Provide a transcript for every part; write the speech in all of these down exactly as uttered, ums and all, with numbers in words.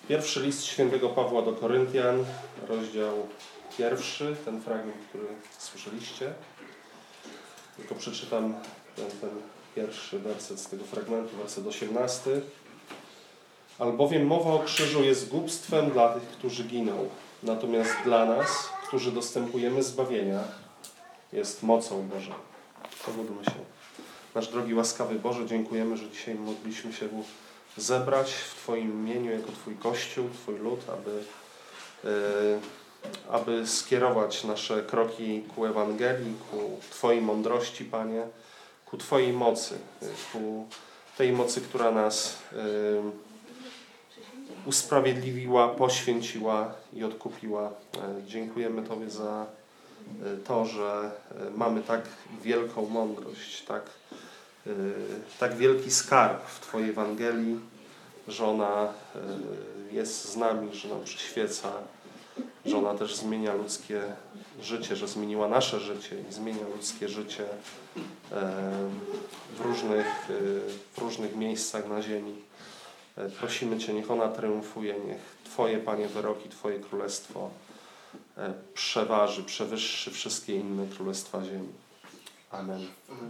Pierwszy list świętego Pawła do Koryntian, rozdział pierwszy, ten fragment, który słyszeliście. Tylko przeczytam ten, ten pierwszy werset z tego fragmentu, werset osiemnasty. Albowiem mowa o krzyżu jest głupstwem dla tych, którzy giną, natomiast dla nas, którzy dostępujemy zbawienia, jest mocą Bożą. Pomódlmy się. Nasz drogi, łaskawy Boże, dziękujemy, że dzisiaj mogliśmy się zebrać w Twoim imieniu jako Twój Kościół, Twój lud, aby, yy, aby skierować nasze kroki ku Ewangelii, ku Twojej mądrości, Panie, ku Twojej mocy, ku tej mocy, która nas yy, usprawiedliwiła, poświęciła i odkupiła. Dziękujemy Tobie za to, że mamy tak wielką mądrość, tak, tak wielki skarb w Twojej Ewangelii, że ona jest z nami, że nam przyświeca, że ona też zmienia ludzkie życie, że zmieniła nasze życie i zmienia ludzkie życie w różnych, w różnych miejscach na ziemi. Prosimy Cię, niech ona triumfuje, niech Twoje, Panie, wyroki, Twoje królestwo przeważy, przewyższy wszystkie inne królestwa ziemi. Amen.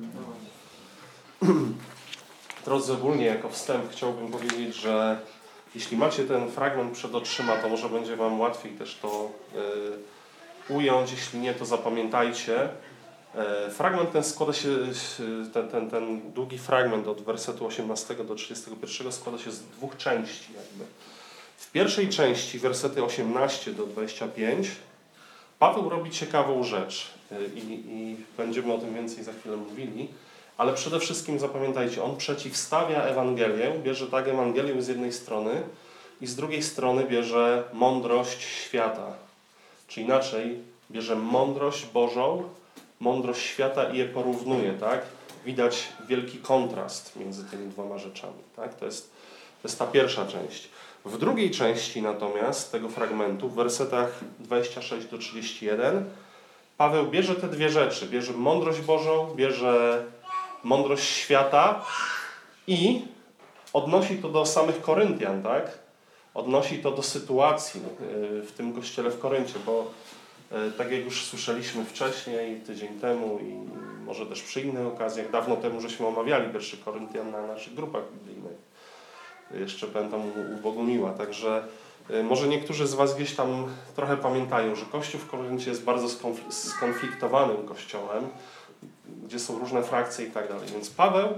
Drodzy, ogólnie jako wstęp chciałbym powiedzieć, że jeśli macie ten fragment przed oczyma, to może będzie Wam łatwiej też to y, ująć. Jeśli nie, to zapamiętajcie. Y, fragment ten składa się, ten, ten, ten długi fragment od wersetu osiemnastego do trzydziestego pierwszego składa się z dwóch części jakby. W pierwszej części, wersety osiemnaście do dwudziestego piątego, Paweł robi ciekawą rzecz i, i będziemy o tym więcej za chwilę mówili, ale przede wszystkim zapamiętajcie, on przeciwstawia Ewangelię, bierze tak Ewangelię z jednej strony i z drugiej strony bierze mądrość świata. Czy inaczej, bierze mądrość Bożą, mądrość świata i je porównuje, tak? Widać wielki kontrast między tymi dwoma rzeczami, tak? To jest, to jest ta pierwsza część. W drugiej części natomiast tego fragmentu, w wersetach dwudziestego szóstego do trzydziestego pierwszego, Paweł bierze te dwie rzeczy. Bierze mądrość Bożą, bierze mądrość świata i odnosi to do samych Koryntian, tak? Odnosi to do sytuacji w tym kościele w Koryncie, bo tak jak już słyszeliśmy wcześniej, tydzień temu i może też przy innych okazjach, dawno temu żeśmy omawiali pierwszy Koryntian na naszych grupach biblijnych. Jeszcze pamiętam u Bogumiła, także może niektórzy z Was gdzieś tam trochę pamiętają, że Kościół w Koryncie jest bardzo skonfliktowanym kościołem, gdzie są różne frakcje i tak dalej. Więc Paweł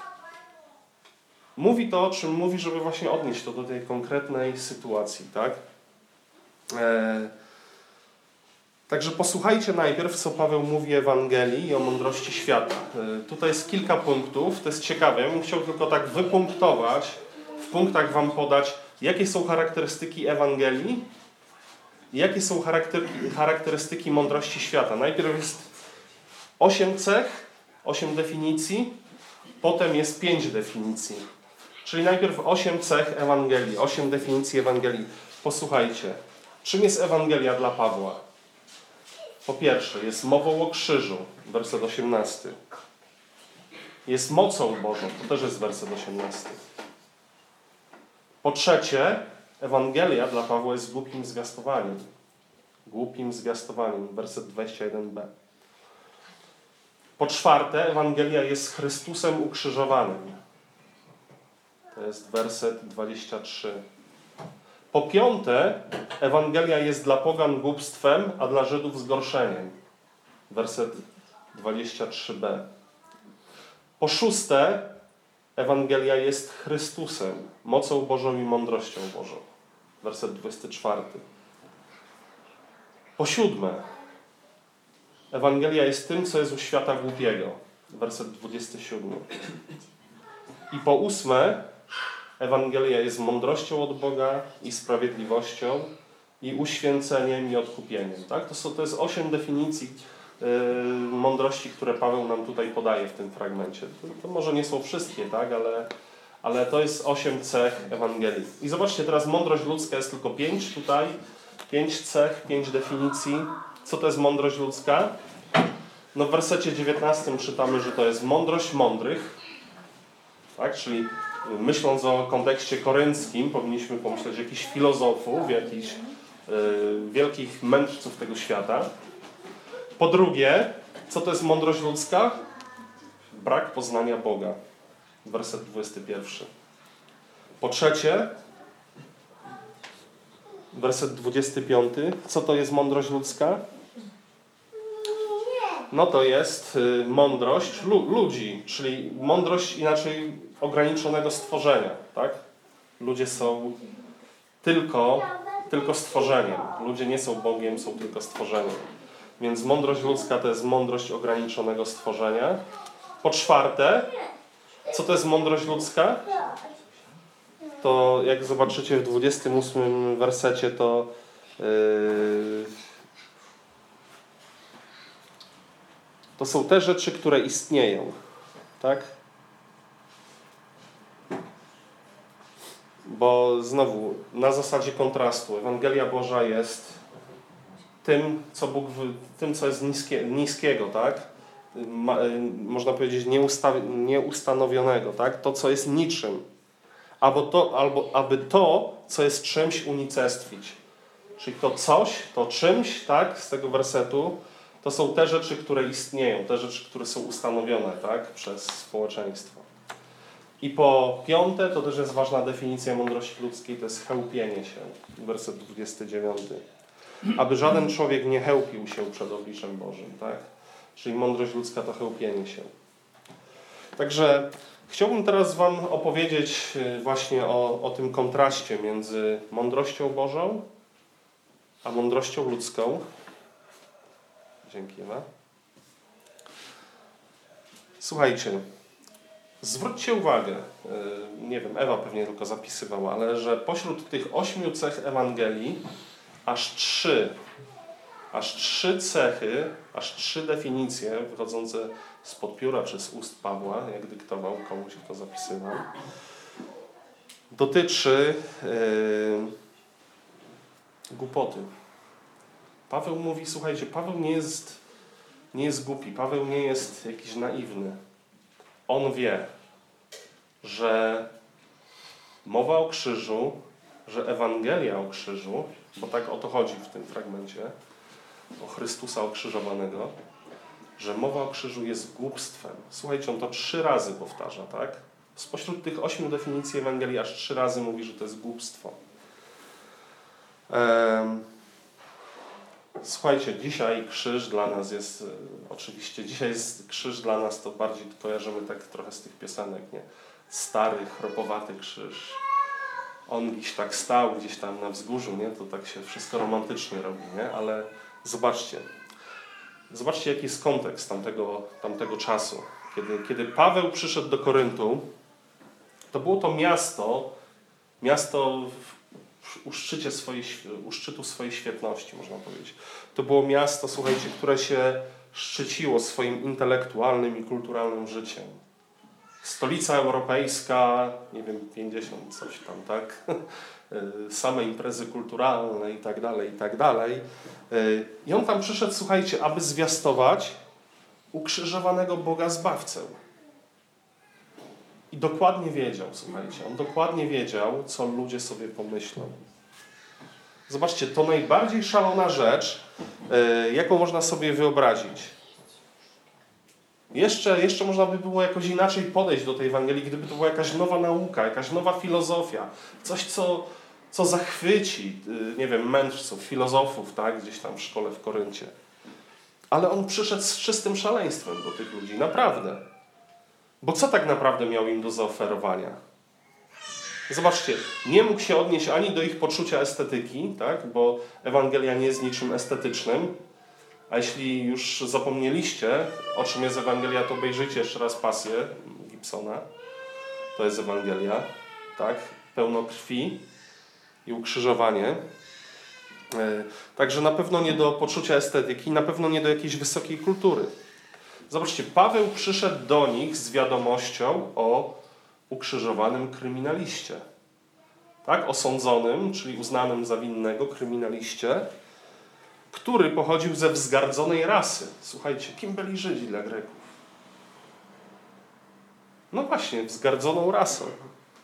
mówi to, o czym mówi, żeby właśnie odnieść to do tej konkretnej sytuacji, tak? E... Także posłuchajcie najpierw, co Paweł mówi o Ewangelii i o mądrości świata. E... Tutaj jest kilka punktów, to jest ciekawe. Ja bym chciał tylko tak wypunktować, w punktach Wam podać, jakie są charakterystyki Ewangelii i jakie są charakterystyki mądrości świata. Najpierw jest osiem cech, osiem definicji, potem jest pięć definicji. Czyli najpierw osiem cech Ewangelii, osiem definicji Ewangelii. Posłuchajcie, czym jest Ewangelia dla Pawła? Po pierwsze, jest mową o krzyżu, werset osiemnasty. Jest mocą Bożą, to też jest werset osiemnasty. Po trzecie, Ewangelia dla Pawła jest głupim zwiastowaniem. Głupim zwiastowaniem, werset dwudziesty pierwszy b. Po czwarte, Ewangelia jest Chrystusem ukrzyżowanym. To jest werset dwudziesty trzeci. Po piąte, Ewangelia jest dla pogan głupstwem, a dla Żydów zgorszeniem. Werset dwudziesty trzeci b. Po szóste, Ewangelia jest Chrystusem, mocą Bożą i mądrością Bożą. Werset dwudziesty czwarty. Po siódme, Ewangelia jest tym, co jest u świata głupiego. Werset dwudziesty siódmy. I po ósme, Ewangelia jest mądrością od Boga i sprawiedliwością i uświęceniem i odkupieniem. Tak? To, są, to jest osiem definicji yy, mądrości, które Paweł nam tutaj podaje w tym fragmencie. To, to może nie są wszystkie, tak? ale, ale to jest osiem cech Ewangelii. I zobaczcie, teraz mądrość ludzka jest tylko pięć tutaj. Pięć cech, pięć definicji. Co to jest mądrość ludzka? No w wersecie dziewiętnastym czytamy, że to jest mądrość mądrych, tak? Czyli myśląc o kontekście korynckim, powinniśmy pomyśleć o jakichś filozofów, jakichś y, wielkich mędrców tego świata. Po drugie, co to jest mądrość ludzka? Brak poznania Boga. Werset dwudziesty pierwszy. Po trzecie, werset dwudziesty piąty. Co to jest mądrość ludzka? No to jest y, mądrość lu- ludzi, czyli mądrość inaczej ograniczonego stworzenia. Tak? Ludzie są tylko, tylko stworzeniem. Ludzie nie są Bogiem, są tylko stworzeniem. Więc mądrość ludzka to jest mądrość ograniczonego stworzenia. Po czwarte, co to jest mądrość ludzka? To jak zobaczycie w dwudziestym ósmym wersecie, to yy, to są te rzeczy, które istnieją. Tak? Bo znowu, na zasadzie kontrastu, Ewangelia Boża jest tym, co Bóg, tym, co jest niskie, niskiego, tak? Ma, można powiedzieć nieusta- nieustanowionego, tak? To, co jest niczym. Albo to, albo aby to, co jest czymś, unicestwić. Czyli to coś, to czymś, tak? Z tego wersetu, to są te rzeczy, które istnieją, te rzeczy, które są ustanowione, tak? Przez społeczeństwo. I po piąte, to też jest ważna definicja mądrości ludzkiej, to jest chełpienie się. Werset dwudziesty dziewiąty. Aby żaden człowiek nie chełpił się przed obliczem Bożym, tak? Czyli mądrość ludzka to chełpienie się. Także chciałbym teraz wam opowiedzieć właśnie o, o tym kontraście między mądrością Bożą a mądrością ludzką. Dzięki, Ewa. Słuchajcie, zwróćcie uwagę, nie wiem, Ewa pewnie tylko zapisywała, ale że pośród tych ośmiu cech Ewangelii aż trzy, aż trzy cechy, aż trzy definicje wychodzące spod pióra czy z ust Pawła, jak dyktował komuś, kto zapisywał, dotyczy yy, głupoty. Paweł mówi, słuchajcie, Paweł nie jest, nie jest głupi, Paweł nie jest jakiś naiwny. On wie, że mowa o krzyżu, że Ewangelia o krzyżu, bo tak o to chodzi w tym fragmencie, o Chrystusa okrzyżowanego, że mowa o krzyżu jest głupstwem. Słuchajcie, on to trzy razy powtarza, tak? Spośród tych ośmiu definicji Ewangelii aż trzy razy mówi, że to jest głupstwo. Ehm, słuchajcie, dzisiaj krzyż dla nas jest, e, oczywiście, dzisiaj jest krzyż dla nas, to bardziej kojarzymy tak trochę z tych piosenek, nie? Stary, chropowaty krzyż. On gdzieś tak stał, gdzieś tam na wzgórzu, nie? To tak się wszystko romantycznie robi, nie? Ale zobaczcie, zobaczcie jaki jest kontekst tamtego, tamtego czasu. Kiedy, kiedy Paweł przyszedł do Koryntu, to było to miasto, miasto w, u, szczycie swojej, u szczytu swojej świetności, można powiedzieć. To było miasto, słuchajcie, które się szczyciło swoim intelektualnym i kulturalnym życiem. Stolica europejska, nie wiem, pięćdziesiąt coś tam, tak? Same imprezy kulturalne i tak dalej, i tak dalej. I on tam przyszedł, słuchajcie, aby zwiastować ukrzyżowanego Boga Zbawcę. I dokładnie wiedział, słuchajcie, on dokładnie wiedział, co ludzie sobie pomyślą. Zobaczcie, to najbardziej szalona rzecz, jaką można sobie wyobrazić. Jeszcze, jeszcze można by było jakoś inaczej podejść do tej Ewangelii, gdyby to była jakaś nowa nauka, jakaś nowa filozofia. Coś, co, co zachwyci, nie wiem, mędrców, filozofów, tak, gdzieś tam w szkole w Koryncie. Ale on przyszedł z czystym szaleństwem do tych ludzi, naprawdę. Bo co tak naprawdę miał im do zaoferowania? Zobaczcie, nie mógł się odnieść ani do ich poczucia estetyki, tak, bo Ewangelia nie jest niczym estetycznym. A jeśli już zapomnieliście, o czym jest Ewangelia, to obejrzyjcie jeszcze raz Pasję Gibsona. To jest Ewangelia, tak? Pełno krwi i ukrzyżowanie. Także na pewno nie do poczucia estetyki, na pewno nie do jakiejś wysokiej kultury. Zobaczcie, Paweł przyszedł do nich z wiadomością o ukrzyżowanym kryminaliście. Tak? Osądzonym, czyli uznanym za winnego kryminaliście, który pochodził ze wzgardzonej rasy. Słuchajcie, kim byli Żydzi dla Greków? No właśnie, wzgardzoną rasą.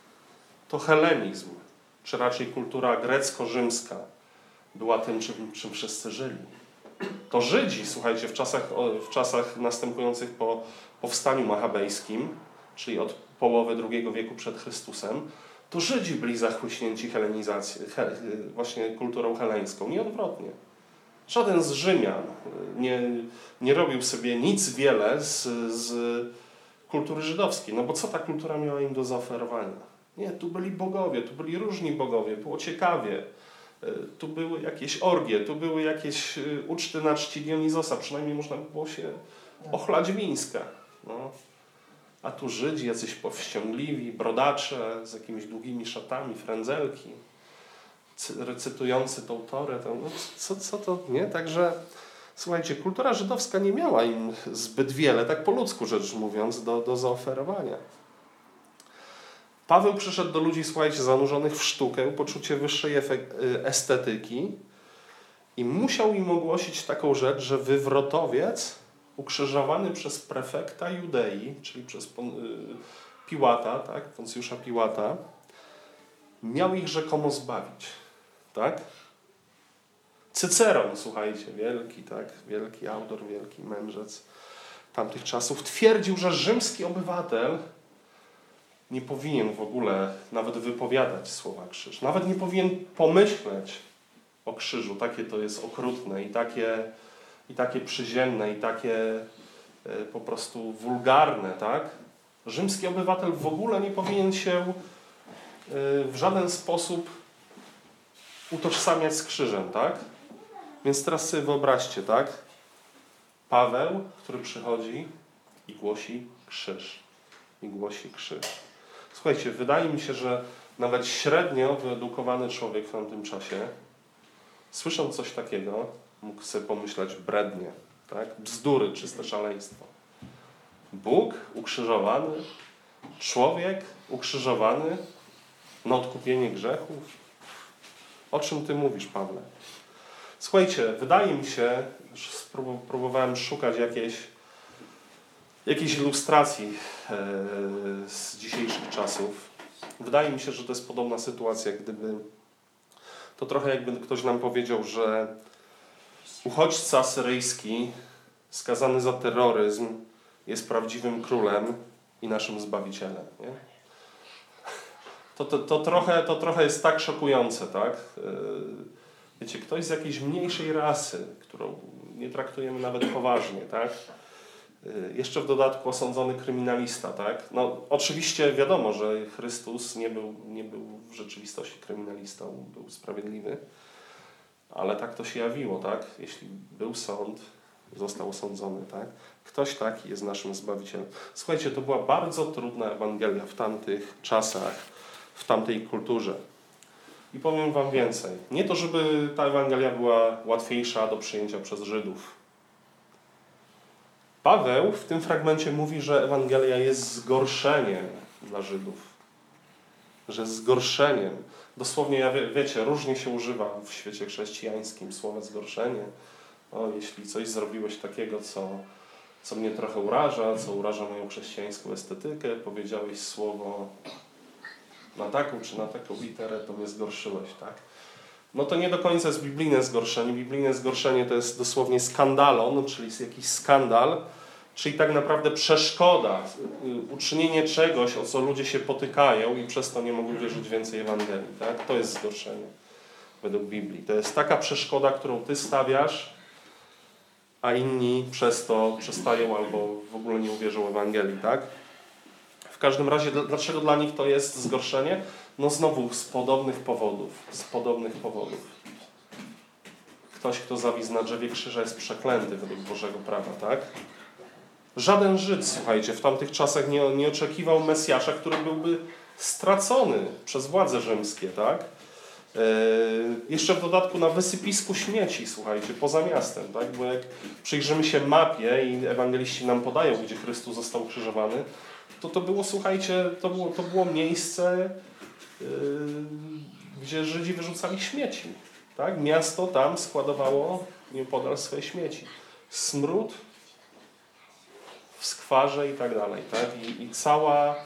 to helenizm, czy raczej kultura grecko-rzymska była tym, czym, czym wszyscy żyli. To Żydzi, słuchajcie, w czasach, w czasach następujących po powstaniu machabejskim, czyli od połowy drugiego wieku przed Chrystusem, to Żydzi byli zachłyśnięci helenizacją, he, właśnie kulturą heleńską, nie odwrotnie. Żaden z Rzymian nie, nie robił sobie nic wiele z, z kultury żydowskiej, no bo co ta kultura miała im do zaoferowania? Nie, tu byli bogowie, tu byli różni bogowie, było ciekawie. Tu były jakieś orgie, tu były jakieś uczty na czci Dionizosa, przynajmniej można było się ochlać wińska. No. A tu Żydzi, jacyś powściągliwi, brodacze z jakimiś długimi szatami, frędzelki, recytujący tą Torę. To, no, co, co to, nie? Także, słuchajcie, kultura żydowska nie miała im zbyt wiele, tak po ludzku rzecz mówiąc, do, do zaoferowania. Paweł przyszedł do ludzi, słuchajcie, zanurzonych w sztukę, poczucie wyższej estetyki i musiał im ogłosić taką rzecz, że wywrotowiec ukrzyżowany przez prefekta Judei, czyli przez Piłata, tak, Poncjusza Piłata, miał ich rzekomo zbawić. Tak? Cyceron, słuchajcie, wielki, tak, wielki autor, wielki mędrzec tamtych czasów, twierdził, że rzymski obywatel nie powinien w ogóle nawet wypowiadać słowa krzyż. Nawet nie powinien pomyśleć o krzyżu. Takie to jest okrutne i takie, i takie przyziemne, i takie y, po prostu wulgarne, tak? Rzymski obywatel w ogóle nie powinien się y, w żaden sposób utożsamiać z krzyżem, tak? Więc teraz sobie wyobraźcie, tak? Paweł, który przychodzi i głosi krzyż. I głosi krzyż. Słuchajcie, wydaje mi się, że nawet średnio wyedukowany człowiek w tamtym czasie, słysząc coś takiego, mógł sobie pomyśleć brednie, tak? Bzdury, czyste szaleństwo. Bóg ukrzyżowany, człowiek ukrzyżowany na odkupienie grzechów. O czym ty mówisz, Pawle? Słuchajcie, wydaje mi się, że próbowałem szukać jakiejś jakiejś ilustracji e, z dzisiejszych czasów. Wydaje mi się, że to jest podobna sytuacja, gdyby to trochę jakby ktoś nam powiedział, że uchodźca syryjski skazany za terroryzm jest prawdziwym królem i naszym Zbawicielem. Nie? To, to, to, trochę, to trochę jest tak szokujące, tak? Wiecie, ktoś z jakiejś mniejszej rasy, którą nie traktujemy nawet poważnie, tak? Jeszcze w dodatku osądzony kryminalista, tak? No, oczywiście wiadomo, że Chrystus nie był, nie był w rzeczywistości kryminalistą, był sprawiedliwy, ale tak to się jawiło, tak? Jeśli był sąd, został osądzony, tak? Ktoś taki jest naszym Zbawicielem. Słuchajcie, to była bardzo trudna Ewangelia w tamtych czasach, w tamtej kulturze. I powiem wam więcej. Nie to, żeby ta Ewangelia była łatwiejsza do przyjęcia przez Żydów. Paweł w tym fragmencie mówi, że Ewangelia jest zgorszeniem dla Żydów. Że zgorszeniem. Dosłownie, ja wie, wiecie, różnie się używa w świecie chrześcijańskim słowa zgorszenie. O, jeśli coś zrobiłeś takiego, co, co mnie trochę uraża, co uraża moją chrześcijańską estetykę, powiedziałeś słowo na taką czy na taką literę, to mnie zgorszyłeś, tak? No to nie do końca jest biblijne zgorszenie. Biblijne zgorszenie to jest dosłownie skandalon, czyli jakiś skandal, czyli tak naprawdę przeszkoda, uczynienie czegoś, o co ludzie się potykają i przez to nie mogą wierzyć więcej Ewangelii. Tak? To jest zgorszenie według Biblii. To jest taka przeszkoda, którą ty stawiasz, a inni przez to przestają albo w ogóle nie uwierzą Ewangelii. Tak? W każdym razie, dlaczego dla nich to jest zgorszenie? No znowu z podobnych powodów. Z podobnych powodów. Ktoś, kto zawisł na drzewie krzyża, jest przeklęty według Bożego prawa, tak? Żaden Żyd, słuchajcie, w tamtych czasach nie, nie oczekiwał Mesjasza, który byłby stracony przez władze rzymskie, tak? Yy, jeszcze w dodatku na wysypisku śmieci, słuchajcie, poza miastem, tak? Bo jak przyjrzymy się mapie i ewangeliści nam podają, gdzie Chrystus został ukrzyżowany, to to było, słuchajcie, to było, to było miejsce, yy, gdzie Żydzi wyrzucali śmieci. Tak? Miasto tam składowało nieopodal swoje śmieci. Smród w skwarze i tak dalej. Tak? I, i cała,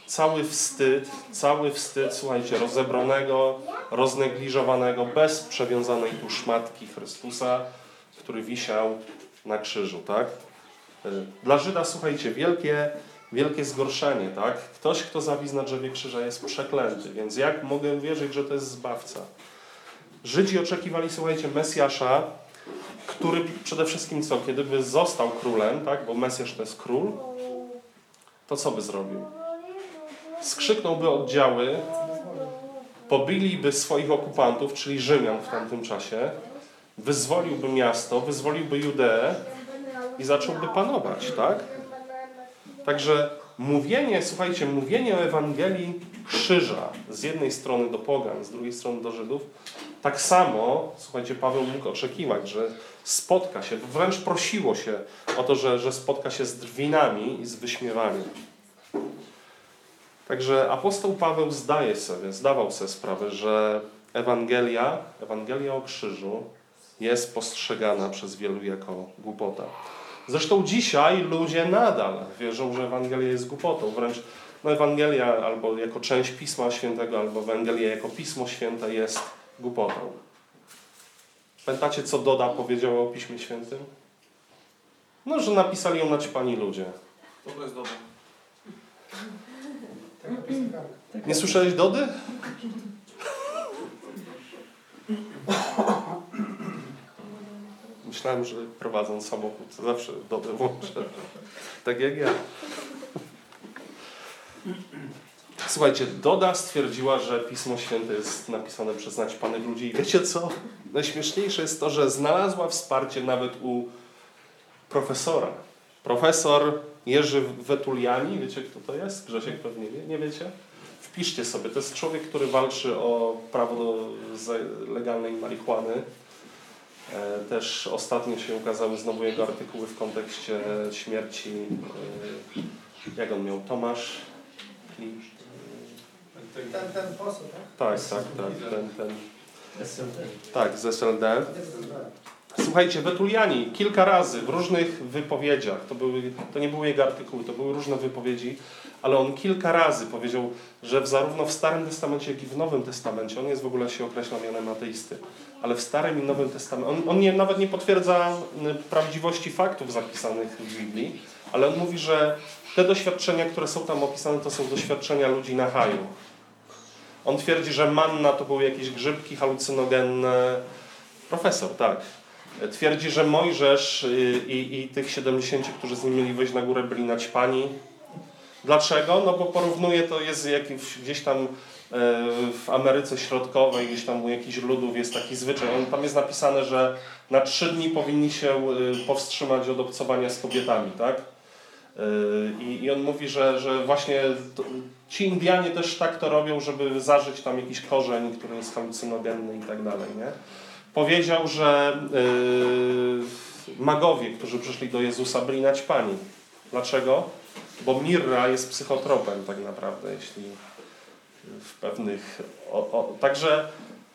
cały wstyd, cały wstyd, słuchajcie, rozebranego, roznegliżowanego, bez przewiązanej tu szmatki Chrystusa, który wisiał na krzyżu, tak? Dla Żyda, słuchajcie, wielkie, wielkie zgorszenie, tak? Ktoś, kto zawisł na drzewie krzyża, jest przeklęty, więc jak mogę wierzyć, że to jest Zbawca? Żydzi oczekiwali, słuchajcie, Mesjasza, który przede wszystkim co? Kiedy by został królem, tak? Bo Mesjasz to jest król, to co by zrobił? Skrzyknąłby oddziały, pobiliby swoich okupantów, czyli Rzymian w tamtym czasie, wyzwoliłby miasto, wyzwoliłby Judeę i zacząłby panować, tak? Także mówienie, słuchajcie, mówienie o Ewangelii krzyża z jednej strony do pogan, z drugiej strony do Żydów, tak samo, słuchajcie, Paweł mógł oczekiwać, że spotka się, wręcz prosiło się o to, że, że spotka się z drwinami i z wyśmiewaniem. Także apostoł Paweł zdaje sobie, zdawał sobie sprawę, że Ewangelia, Ewangelia o krzyżu jest postrzegana przez wielu jako głupota. Zresztą dzisiaj ludzie nadal wierzą, że Ewangelia jest głupotą. Wręcz no Ewangelia albo jako część Pisma Świętego, albo Ewangelia jako Pismo Święte jest głupotą. Pamiętacie, co Doda powiedziała o Piśmie Świętym? No, że napisali ją naćpani ludzie. To jest dobre. Nie słyszałeś Dody? Myślałem, że prowadząc samochód zawsze Dodę włączę. Tak jak ja. Słuchajcie, Doda stwierdziła, że Pismo Święte jest napisane przez naćpanych ludzi. I wiecie co? Najśmieszniejsze jest to, że znalazła wsparcie nawet u profesora. Profesor Jerzy Wetuliani, wiecie kto to jest? Grzesiek pewnie wie, nie wiecie? Wpiszcie sobie, to jest człowiek, który walczy o prawo do legalnej marihuany. Też ostatnio się ukazały znowu jego artykuły w kontekście śmierci, jak on miał, Tomasz? Ten, ten poseł, tak? Tak, tak, tak, ten, ten. Tak, z S L D. Słuchajcie, Wetuliani kilka razy w różnych wypowiedziach, to, były, to nie były jego artykuły, to były różne wypowiedzi, ale on kilka razy powiedział, że w, zarówno w Starym Testamencie, jak i w Nowym Testamencie, on jest w ogóle się określa mianem ateisty, ale w Starym i Nowym Testamencie, on, on nie, nawet nie potwierdza prawdziwości faktów zapisanych w Biblii, ale on mówi, że te doświadczenia, które są tam opisane, to są doświadczenia ludzi na haju. On twierdzi, że manna to były jakieś grzybki halucynogenne. Profesor, tak. Twierdzi, że Mojżesz i, i tych siedemdziesięciu, którzy z nim mieli wejść na górę, byli naćpani. Dlaczego? No bo porównuje to, jest jakiś, gdzieś tam w Ameryce Środkowej, gdzieś tam u jakichś ludów jest taki zwyczaj. On, tam jest napisane, że na trzy dni powinni się powstrzymać od obcowania z kobietami, tak? I, i on mówi, że, że właśnie to, ci Indianie też tak to robią, żeby zażyć tam jakiś korzeń, który jest halucynogenny i tak dalej, nie? Powiedział, że yy, magowie, którzy przyszli do Jezusa, byli naćpani. Dlaczego? Bo mirra jest psychotropem tak naprawdę, jeśli w pewnych... O, o, także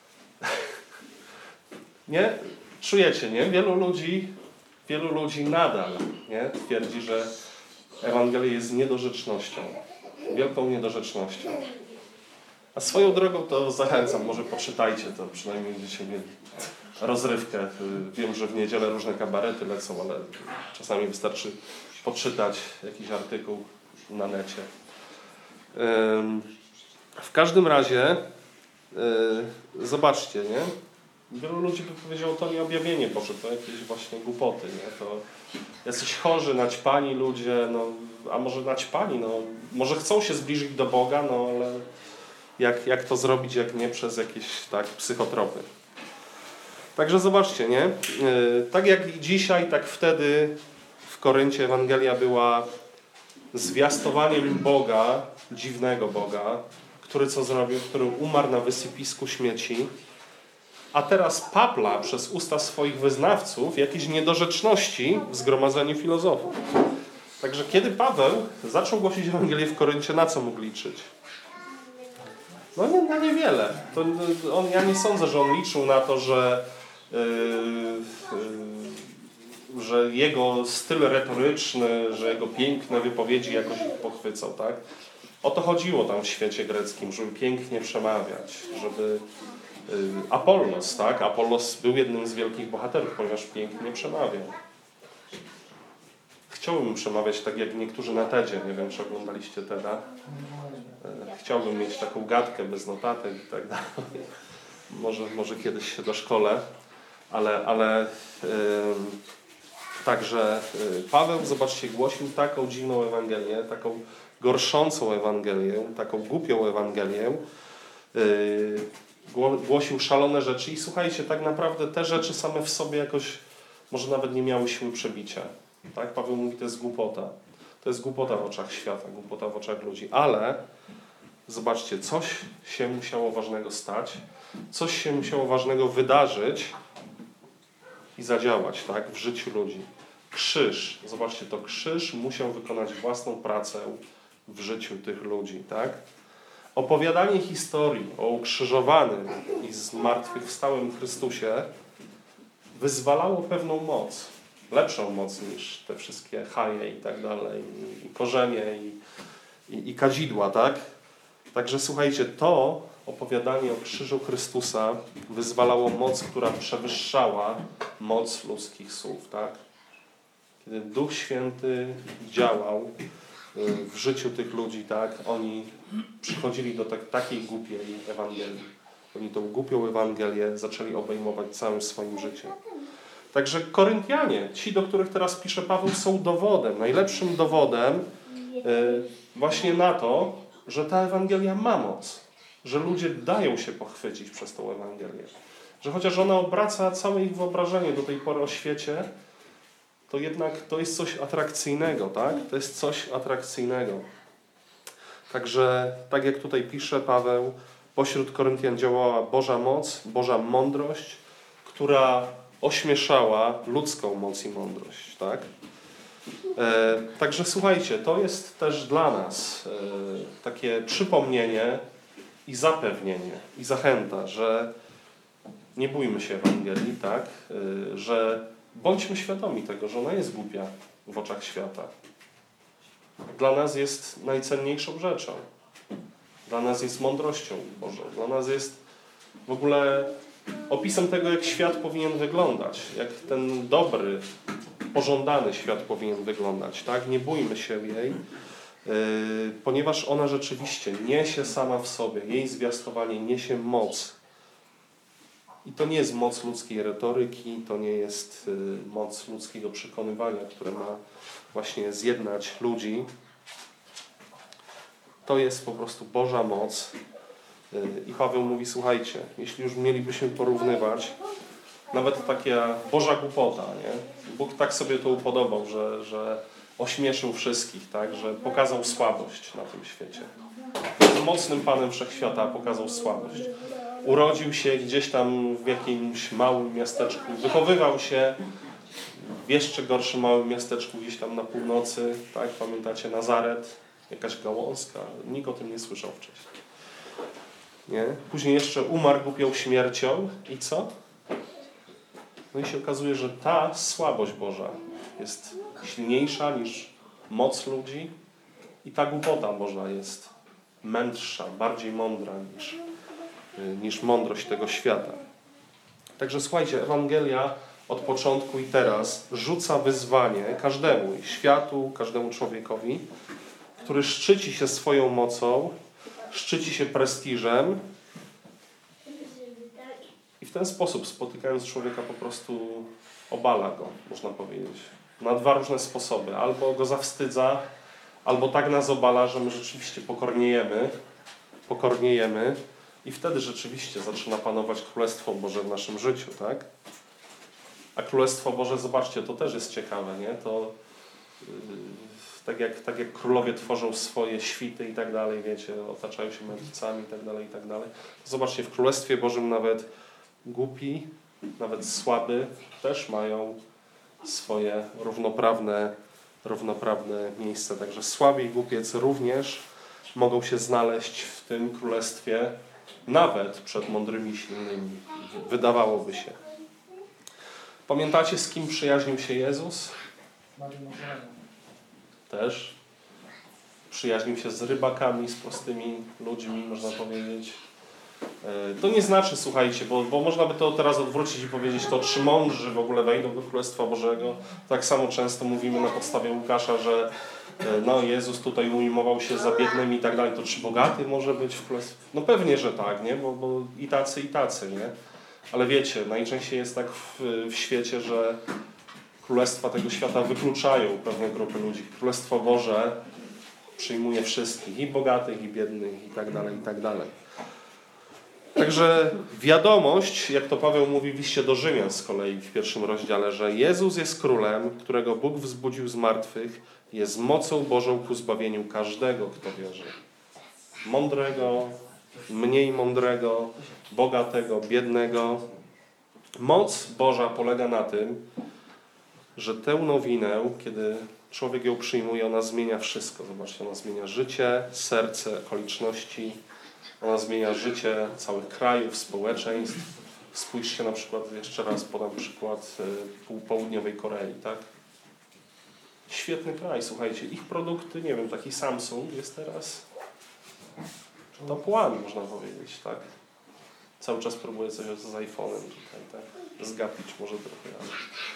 nie? Czujecie, nie? Wielu ludzi, wielu ludzi nadal nie? Twierdzi, że Ewangelia jest niedorzecznością. Wielką niedorzecznością. A swoją drogą to zachęcam, może poczytajcie to, przynajmniej będziecie mieli rozrywkę. Wiem, że w niedzielę różne kabarety lecą, ale czasami wystarczy poczytać jakiś artykuł na necie. W każdym razie zobaczcie, nie? Wielu ludzi by powiedziało, to nie objawienie Boże, to jakieś właśnie głupoty, nie? To jacyś chorzy, naćpani ludzie, no, a może naćpani, no, może chcą się zbliżyć do Boga, no ale jak, jak to zrobić, jak nie przez jakieś tak psychotropy. Także zobaczcie, nie? Yy, tak jak i dzisiaj, tak wtedy w Koryncie Ewangelia była zwiastowaniem Boga, dziwnego Boga, który co zrobił, który umarł na wysypisku śmieci, a teraz papla przez usta swoich wyznawców jakieś niedorzeczności w zgromadzeniu filozofów. Także kiedy Paweł zaczął głosić Ewangelię w Koryncie, na co mógł liczyć? No nie, na niewiele. To on, ja nie sądzę, że on liczył na to, że, yy, yy, że jego styl retoryczny, że jego piękne wypowiedzi jakoś ich pochwycał, tak? O to chodziło tam w świecie greckim, żeby pięknie przemawiać, żeby Apollos, tak? Apollos był jednym z wielkich bohaterów, ponieważ pięknie przemawiał. Chciałbym przemawiać tak jak niektórzy na TEDzie, nie wiem, czy oglądaliście TEDa. Chciałbym mieć taką gadkę bez notatek i tak dalej. Może, może kiedyś się doszkolę, ale, ale yy, także yy, Paweł, zobaczcie, głosił taką dziwną Ewangelię, taką gorszącą Ewangelię, taką głupią Ewangelię. Yy, głosił szalone rzeczy i słuchajcie, tak naprawdę te rzeczy same w sobie jakoś może nawet nie miały siły przebicia. Tak? Paweł mówi, to jest głupota. To jest głupota w oczach świata, głupota w oczach ludzi, ale zobaczcie, coś się musiało ważnego stać, coś się musiało ważnego wydarzyć i zadziałać, tak, w życiu ludzi. Krzyż, zobaczcie, to krzyż musiał wykonać własną pracę w życiu tych ludzi, tak? Opowiadanie historii o ukrzyżowanym i zmartwychwstałym Chrystusie wyzwalało pewną moc, lepszą moc niż te wszystkie haje i tak dalej, i korzenie, i, i, i kadzidła, tak? Także słuchajcie, to opowiadanie o krzyżu Chrystusa wyzwalało moc, która przewyższała moc ludzkich słów, tak? Kiedy Duch Święty działał w życiu tych ludzi, tak? Oni przychodzili do tak, takiej głupiej Ewangelii. Oni tą głupią Ewangelię zaczęli obejmować całym swoim życiem. Także Koryntianie, ci, do których teraz pisze Paweł, są dowodem, najlepszym dowodem yy, właśnie na to, że ta Ewangelia ma moc. Że ludzie dają się pochwycić przez tą Ewangelię. Że chociaż ona obraca całe ich wyobrażenie do tej pory o świecie, to jednak to jest coś atrakcyjnego, tak? To jest coś atrakcyjnego. Także, tak jak tutaj pisze Paweł, pośród Koryntian działała Boża moc, Boża mądrość, która ośmieszała ludzką moc i mądrość, tak? E, także słuchajcie, to jest też dla nas e, takie przypomnienie i zapewnienie, i zachęta, że nie bójmy się Ewangelii, tak? E, że bądźmy świadomi tego, że ona jest głupia w oczach świata. Dla nas jest najcenniejszą rzeczą. Dla nas jest mądrością Bożą. Dla nas jest w ogóle opisem tego, jak świat powinien wyglądać. Jak ten dobry, pożądany świat powinien wyglądać. Tak? Nie bójmy się jej, yy, ponieważ ona rzeczywiście niesie sama w sobie, jej zwiastowanie niesie moc. I to nie jest moc ludzkiej retoryki, to nie jest yy, moc ludzkiego przekonywania, które ma właśnie zjednać ludzi. To jest po prostu Boża moc. Yy, I Paweł mówi, słuchajcie, jeśli już mielibyśmy porównywać, nawet taka Boża głupota, nie? Bóg tak sobie to upodobał, że, że ośmieszył wszystkich, tak? Że pokazał słabość na tym świecie. Był mocnym Panem Wszechświata, pokazał słabość. Urodził się gdzieś tam w jakimś małym miasteczku, wychowywał się w jeszcze gorszym małym miasteczku gdzieś tam na północy, tak? Pamiętacie Nazaret, jakaś gałązka, nikt o tym nie słyszał wcześniej. Nie? Później jeszcze umarł głupią śmiercią i co? No i się okazuje, że ta słabość Boża jest silniejsza niż moc ludzi i ta głupota Boża jest mędrsza, bardziej mądra niż, niż mądrość tego świata. Także słuchajcie, Ewangelia od początku i teraz rzuca wyzwanie każdemu, światu, każdemu człowiekowi, który szczyci się swoją mocą, szczyci się prestiżem i w ten sposób, spotykając człowieka, po prostu obala go, można powiedzieć. Na dwa różne sposoby. Albo go zawstydza, albo tak nas obala, że my rzeczywiście pokorniejemy, pokorniejemy i wtedy rzeczywiście zaczyna panować Królestwo Boże w naszym życiu, tak? A Królestwo Boże, zobaczcie, to też jest ciekawe, nie? To yy, tak, jak, tak jak królowie tworzą swoje świty i tak dalej, wiecie, otaczają się mędrcami i tak dalej, i tak dalej. Zobaczcie, w Królestwie Bożym nawet głupi, nawet słaby też mają swoje równoprawne, równoprawne miejsce. Także słabi i głupiec również mogą się znaleźć w tym królestwie nawet przed mądrymi i silnymi. Wydawałoby się. Pamiętacie, z kim przyjaźnił się Jezus? Też. przyjaźnił się z rybakami, z prostymi ludźmi, można powiedzieć. To nie znaczy, słuchajcie, bo, bo można by to teraz odwrócić i powiedzieć, to czy mądrzy w ogóle wejdą do Królestwa Bożego. Tak samo często mówimy na podstawie Łukasza, że no Jezus tutaj ujmował się za biednymi i tak dalej, to czy bogaty może być w Królestwie? No pewnie, że tak, nie? Bo, bo i tacy, i tacy, nie? Ale wiecie, najczęściej jest tak w, w świecie, że królestwa tego świata wykluczają pewne grupy ludzi. Królestwo Boże przyjmuje wszystkich, i bogatych, i biednych, i tak dalej, i tak dalej. Także wiadomość, jak to Paweł mówi w liście do Rzymian z kolei w pierwszym rozdziale, że Jezus jest królem, którego Bóg wzbudził z martwych, jest mocą Bożą ku zbawieniu każdego, kto wierzy. Mądrego, mniej mądrego, bogatego, biednego. Moc Boża polega na tym, że tę nowinę, kiedy człowiek ją przyjmuje, ona zmienia wszystko. Zobaczcie, ona zmienia życie, serce, okoliczności. Ona zmienia życie całych krajów, społeczeństw. Spójrzcie na przykład, jeszcze raz podam przykład południowej Korei, tak? Świetny kraj, słuchajcie, ich produkty, nie wiem, taki Samsung jest teraz top one, można powiedzieć, tak? Cały czas próbuję coś z iPhone'em tutaj, tak? Zgapić może trochę, ale...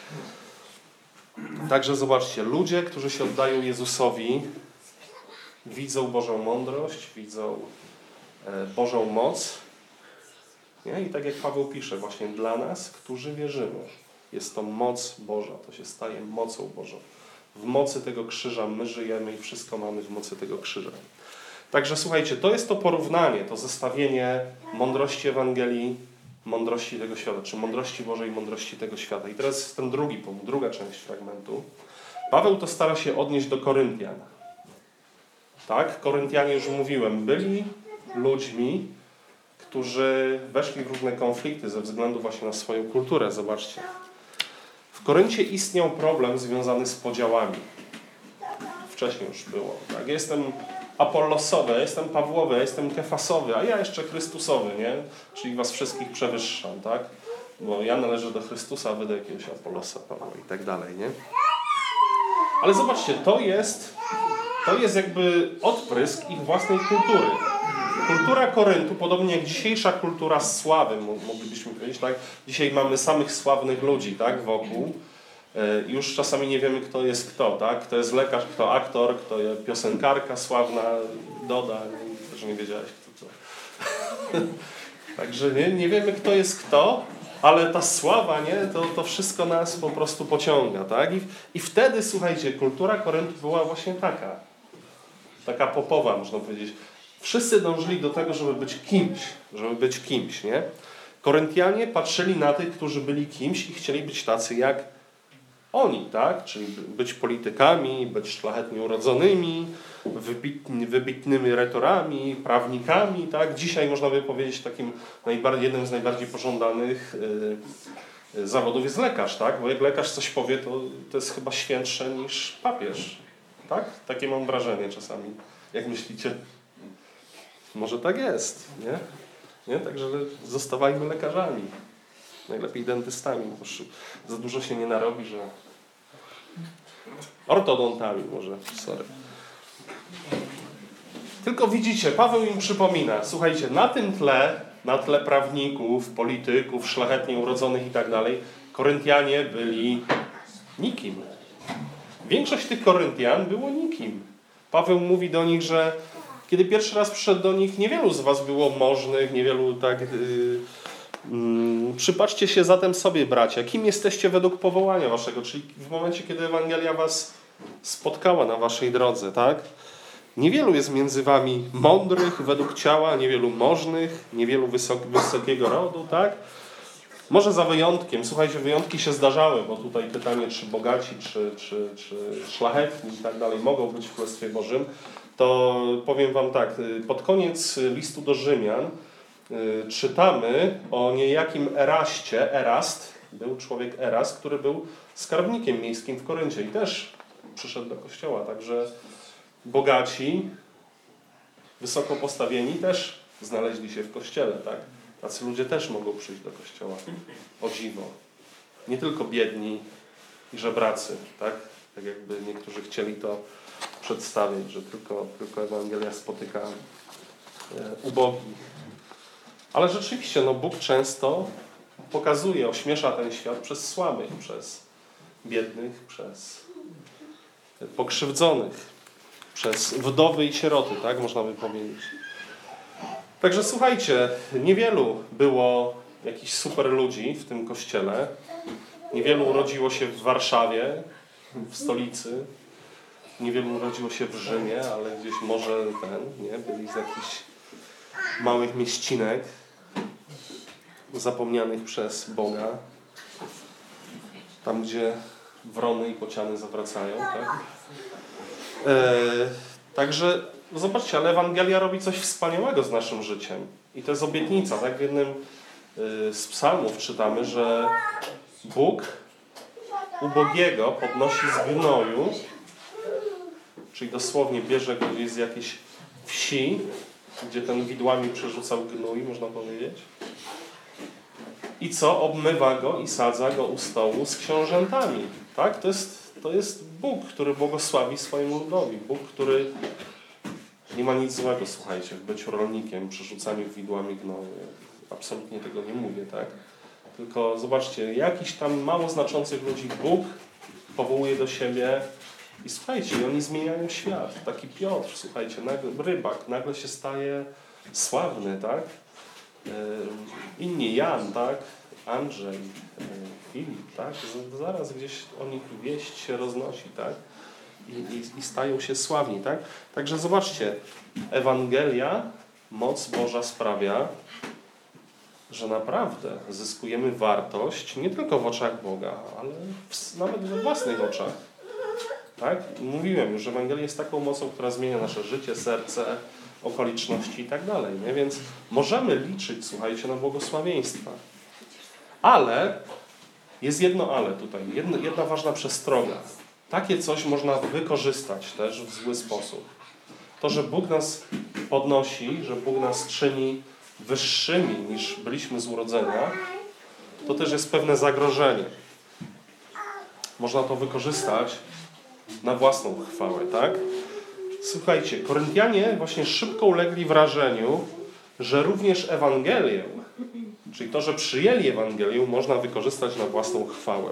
Także zobaczcie, ludzie, którzy się oddają Jezusowi, widzą Bożą mądrość, widzą Bożą moc. Nie? I tak jak Paweł pisze, właśnie dla nas, którzy wierzymy, jest to moc Boża, to się staje mocą Bożą. W mocy tego krzyża my żyjemy i wszystko mamy w mocy tego krzyża. Także słuchajcie, to jest to porównanie, to zestawienie mądrości Ewangelii, mądrości tego świata, czy mądrości Bożej i mądrości tego świata. I teraz jest ten drugi punkt, druga część fragmentu. Paweł to stara się odnieść do Koryntian. Tak? Koryntianie, już mówiłem, byli ludźmi, którzy weszli w różne konflikty ze względu właśnie na swoją kulturę. Zobaczcie. W Koryncie istniał problem związany z podziałami. Wcześniej już było. Tak? Jestem Apollosowy, jestem Pawłowy, jestem Kefasowy, a ja jeszcze Chrystusowy, nie? Czyli was wszystkich przewyższam, tak? Bo ja należę do Chrystusa, a wy do jakiegoś Apollosa, Pawła i tak dalej, nie? Ale zobaczcie, to jest, to jest jakby odprysk ich własnej kultury. Kultura Koryntu, podobnie jak dzisiejsza kultura sławy, moglibyśmy powiedzieć, tak? Dzisiaj mamy samych sławnych ludzi, tak? Wokół. Już czasami nie wiemy, kto jest kto, tak? Kto jest lekarz, kto aktor, kto jest piosenkarka sławna, Doda, też nie wiedziałeś kto co. Także nie, nie wiemy, kto jest kto, ale ta sława, nie? To, to wszystko nas po prostu pociąga, tak? I, I wtedy, słuchajcie, kultura Koryntu była właśnie taka. Taka popowa, można powiedzieć. Wszyscy dążyli do tego, żeby być kimś, żeby być kimś, nie? Koryntianie patrzyli na tych, którzy byli kimś i chcieli być tacy jak oni, tak? Czyli być politykami, być szlachetnie urodzonymi, wybitni, wybitnymi retorami, prawnikami, tak? Dzisiaj można by powiedzieć takim najbardziej, jednym z najbardziej pożądanych yy, zawodów jest lekarz, tak? Bo jak lekarz coś powie, to, to jest chyba świętsze niż papież, tak? Takie mam wrażenie czasami. Jak myślicie? Może tak jest, nie? Nie? Także zostawajmy lekarzami. Najlepiej dentystami, bo za dużo się nie narobi, że... Ortodontami może, sorry. Tylko widzicie, Paweł im przypomina, słuchajcie, na tym tle, na tle prawników, polityków, szlachetnie urodzonych i tak dalej, Koryntianie byli nikim. Większość tych Koryntian było nikim. Paweł mówi do nich, że kiedy pierwszy raz przyszedł do nich, niewielu z was było możnych, niewielu tak... Yy, Hmm, przypatrzcie się zatem sobie, bracia, kim jesteście według powołania waszego, czyli w momencie, kiedy Ewangelia was spotkała na waszej drodze, tak? Niewielu jest między wami mądrych według ciała, niewielu możnych, niewielu wysok, wysokiego rodu, tak? Może za wyjątkiem, słuchajcie, wyjątki się zdarzały, bo tutaj pytanie, czy bogaci, czy, czy, czy szlachetni i tak dalej mogą być w Królestwie Bożym, to powiem wam tak, pod koniec listu do Rzymian czytamy o niejakim Eraście. Erast, był człowiek Erast, który był skarbnikiem miejskim w Koryncie i też przyszedł do kościoła. Także bogaci, wysoko postawieni też znaleźli się w kościele. Tak? Tacy ludzie też mogą przyjść do kościoła. O dziwo. Nie tylko biedni i żebracy. Tak, tak jakby niektórzy chcieli to przedstawiać, że tylko, tylko Ewangelia spotyka e, ubogich. Ale rzeczywiście, no Bóg często pokazuje, ośmiesza ten świat przez słabych, przez biednych, przez pokrzywdzonych, przez wdowy i sieroty, tak można by powiedzieć. Także słuchajcie, niewielu było jakichś super ludzi w tym kościele. Niewielu urodziło się w Warszawie, w stolicy. Niewielu urodziło się w Rzymie, ale gdzieś może ten, nie, byli z jakichś małych mieścinek zapomnianych przez Boga. Tam, gdzie wrony i bociany zawracają, tak? E, także zobaczcie, ale Ewangelia robi coś wspaniałego z naszym życiem. I to jest obietnica, tak? W jednym y, z psalmów czytamy, że Bóg ubogiego podnosi z gnoju, czyli dosłownie bierze go gdzieś z jakiejś wsi, gdzie ten widłami przerzucał gnój, można powiedzieć. I co? Obmywa go i sadza go u stołu z książętami. Tak? To jest, to jest Bóg, który błogosławi swojemu ludowi. Bóg, który nie ma nic złego, słuchajcie, w byciu rolnikiem, przerzucaniu widłami gnoju. Absolutnie tego nie mówię, tak? Tylko zobaczcie, jakiś tam mało znaczących ludzi Bóg powołuje do siebie i słuchajcie, oni zmieniają świat. Taki Piotr, słuchajcie, nagle, rybak, nagle się staje sławny, tak? Inni, Jan, tak? Andrzej, Filip, tak? Zaraz gdzieś o nich wieść się roznosi, tak? I, i, i stają się sławni, tak? Także zobaczcie, Ewangelia, moc Boża sprawia, że naprawdę zyskujemy wartość nie tylko w oczach Boga, ale w, nawet we własnych oczach. Tak? Mówiłem już, że Ewangelia jest taką mocą, która zmienia nasze życie, serce, okoliczności i tak dalej. Nie? Więc możemy liczyć, słuchajcie, na błogosławieństwa. Ale jest jedno ale tutaj, jedna, jedna ważna przestroga. Takie coś można wykorzystać też w zły sposób. To, że Bóg nas podnosi, że Bóg nas czyni wyższymi niż byliśmy z urodzenia, to też jest pewne zagrożenie. Można to wykorzystać na własną chwałę, tak? Słuchajcie, Koryntianie właśnie szybko ulegli wrażeniu, że również Ewangelię, czyli to, że przyjęli Ewangelię, można wykorzystać na własną chwałę.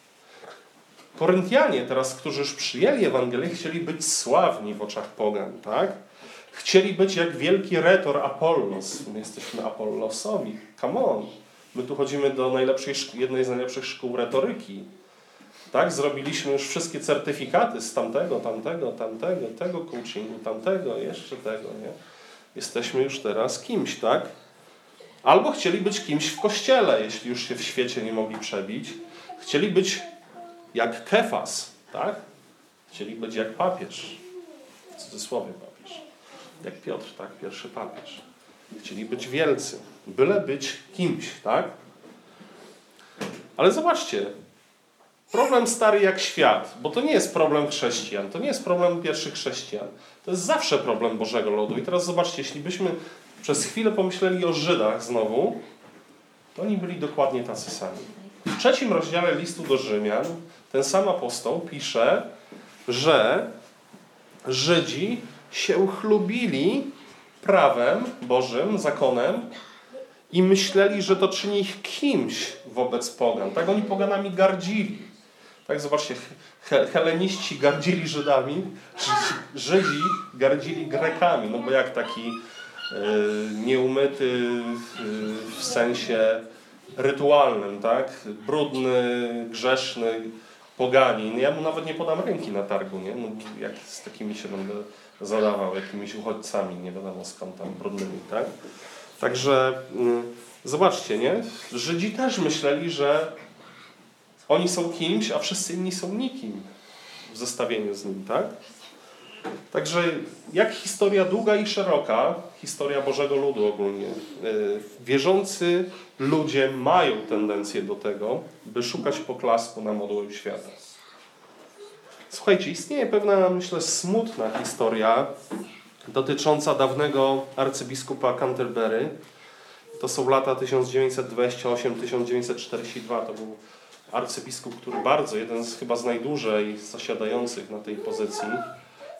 Koryntianie teraz, którzy już przyjęli Ewangelię, chcieli być sławni w oczach pogan, tak? Chcieli być jak wielki retor Apollos. My jesteśmy Apollosowi. Come on. My tu chodzimy do najlepszej, jednej z najlepszych szkół retoryki. Tak? Zrobiliśmy już wszystkie certyfikaty z tamtego, tamtego, tamtego, tego coachingu, tamtego, jeszcze tego, nie? Jesteśmy już teraz kimś, tak? Albo chcieli być kimś w kościele, jeśli już się w świecie nie mogli przebić. Chcieli być jak Kefas, tak? Chcieli być jak papież. W cudzysłowie papież. Jak Piotr, tak? Pierwszy papież. Chcieli być wielcy. Byle być kimś, tak? Ale zobaczcie. Problem stary jak świat, bo to nie jest problem chrześcijan, to nie jest problem pierwszych chrześcijan. To jest zawsze problem Bożego ludu. I teraz zobaczcie, jeśli byśmy przez chwilę pomyśleli o Żydach znowu, to oni byli dokładnie tacy sami. W trzecim rozdziale listu do Rzymian ten sam apostoł pisze, że Żydzi się chlubili prawem Bożym, zakonem i myśleli, że to czyni ich kimś wobec pogan. Tak oni poganami gardzili. Tak, zobaczcie, he, heleniści gardzili Żydami, Żydzi gardzili Grekami, no bo jak taki y, nieumyty y, w sensie rytualnym, tak? Brudny, grzeszny poganin. Ja mu nawet nie podam ręki na targu, nie? No, jak z takimi się będę zadawał, jakimiś uchodźcami, nie wiadomo skąd tam, brudnymi, tak? Także y, zobaczcie, nie? Żydzi też myśleli, że oni są kimś, a wszyscy inni są nikim w zestawieniu z nim, tak? Także jak historia długa i szeroka, historia Bożego Ludu ogólnie, yy, wierzący ludzie mają tendencję do tego, by szukać poklasku na modłę świata. Słuchajcie, istnieje pewna, myślę, smutna historia dotycząca dawnego arcybiskupa Canterbury. To są lata tysiąc dziewięćset dwadzieścia osiem do tysiąc dziewięćset czterdzieści dwa. To był arcybiskup, który bardzo, jeden z chyba z najdłużej zasiadających na tej pozycji,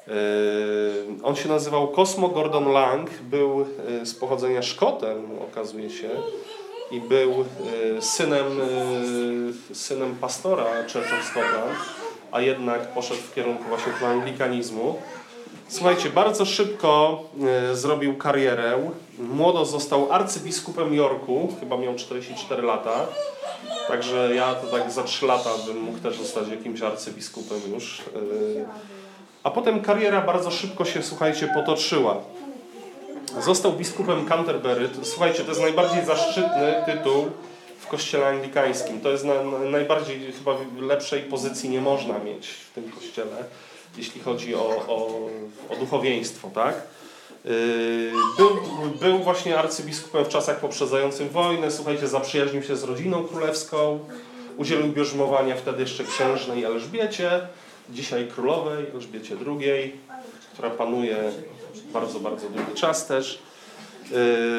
On się nazywał Cosmo Gordon Lang, był z pochodzenia Szkotem, okazuje się, i był synem, synem pastora Church of Scotland, a jednak poszedł w kierunku właśnie tego anglikanizmu. Słuchajcie, bardzo szybko zrobił karierę. Młodo został arcybiskupem Yorku, chyba miał czterdzieści cztery lata. Także ja to tak za trzy lata bym mógł też zostać jakimś arcybiskupem już. A potem kariera bardzo szybko się, słuchajcie, potoczyła. Został biskupem Canterbury. Słuchajcie, to jest najbardziej zaszczytny tytuł w kościele anglikańskim. To jest na, na najbardziej, chyba lepszej pozycji nie można mieć w tym kościele, jeśli chodzi o, o, o duchowieństwo, tak? Był, był właśnie arcybiskupem w czasach poprzedzających wojnę. Słuchajcie, zaprzyjaźnił się z rodziną królewską. Udzielił bierzmowania wtedy jeszcze księżnej Elżbiecie, dzisiaj królowej Elżbiecie drugiej, która panuje bardzo, bardzo długi czas też. Yy,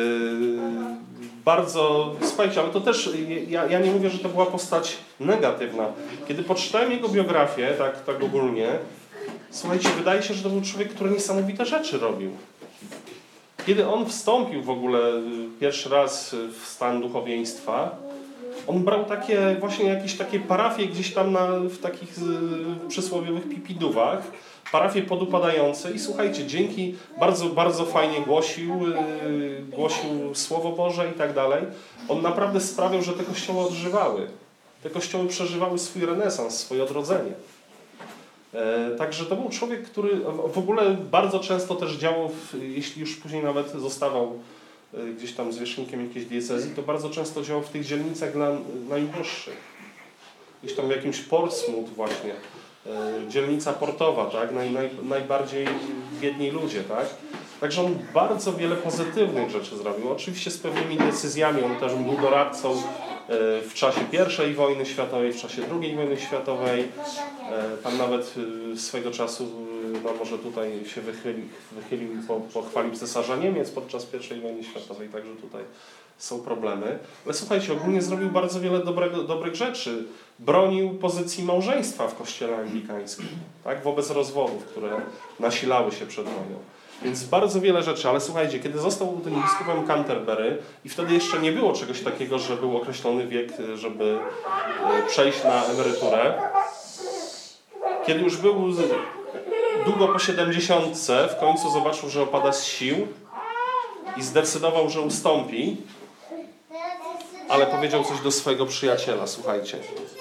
bardzo, słuchajcie, ale to też, ja, ja nie mówię, że to była postać negatywna. Kiedy poczytałem jego biografię, tak, tak ogólnie, słuchajcie, wydaje się, że to był człowiek, który niesamowite rzeczy robił. Kiedy on wstąpił w ogóle pierwszy raz w stan duchowieństwa, on brał takie właśnie jakieś takie parafie gdzieś tam na, w takich y, przysłowiowych pipidówach, parafie podupadające i słuchajcie, dzięki bardzo, bardzo fajnie głosił, y, głosił Słowo Boże i tak dalej. On naprawdę sprawiał, że te kościoły odżywały. Te kościoły przeżywały swój renesans, swoje odrodzenie. E, także to był człowiek, który w ogóle bardzo często też działał, w, jeśli już później nawet zostawał e, gdzieś tam zwierzchnikiem jakiejś diecezji, to bardzo często działał w tych dzielnicach dla najuboższych. Gdzieś tam w jakimś Portsmouth właśnie, e, dzielnica portowa, tak? Naj, naj, najbardziej biedni ludzie, tak? Także on bardzo wiele pozytywnych rzeczy zrobił. Oczywiście z pewnymi decyzjami, on też był doradcą w czasie pierwszej wojny światowej, w czasie drugiej wojny światowej. Pan nawet swego czasu, no może tutaj się wychylił, wychylił i po, pochwalił cesarza Niemiec podczas pierwszej wojny światowej, także tutaj są problemy. Ale słuchajcie, ogólnie zrobił bardzo wiele dobrego, dobrych rzeczy. Bronił pozycji małżeństwa w kościele anglikańskim, tak, wobec rozwodów, które nasilały się przed wojną. Więc bardzo wiele rzeczy, ale słuchajcie, kiedy został tym biskupem Canterbury i wtedy jeszcze nie było czegoś takiego, że był określony wiek, żeby przejść na emeryturę. Kiedy już był długo po siedemdziesiątce, w końcu zobaczył, że opada z sił i zdecydował, że ustąpi, ale powiedział coś do swojego przyjaciela, słuchajcie.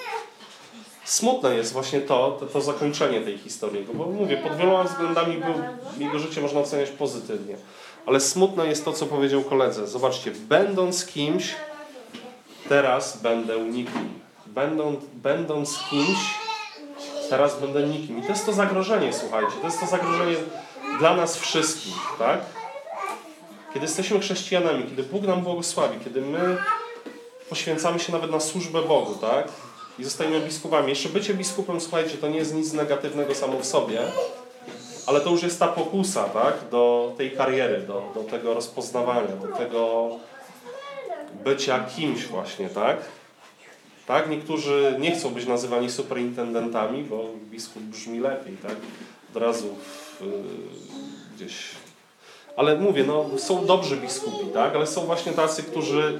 Smutne jest właśnie to, to, to zakończenie tej historii, bo mówię, pod wieloma względami był, jego życie można oceniać pozytywnie. Ale smutne jest to, co powiedział koledze. Zobaczcie, będąc kimś, teraz będę nikim. Będą, będąc kimś, teraz będę nikim. I to jest to zagrożenie, słuchajcie, to jest to zagrożenie dla nas wszystkich, tak? Kiedy jesteśmy chrześcijanami, kiedy Bóg nam błogosławi, kiedy my poświęcamy się nawet na służbę Bogu, tak? I zostajemy biskupami. Jeszcze bycie biskupem, słuchajcie, to nie jest nic negatywnego samo w sobie, ale to już jest ta pokusa, tak? Do tej kariery, do, do tego rozpoznawania, do tego bycia kimś właśnie, tak? Tak? Niektórzy nie chcą być nazywani superintendentami, bo biskup brzmi lepiej, tak? Od razu w, gdzieś... Ale mówię, no, są dobrzy biskupi, tak? Ale są właśnie tacy, którzy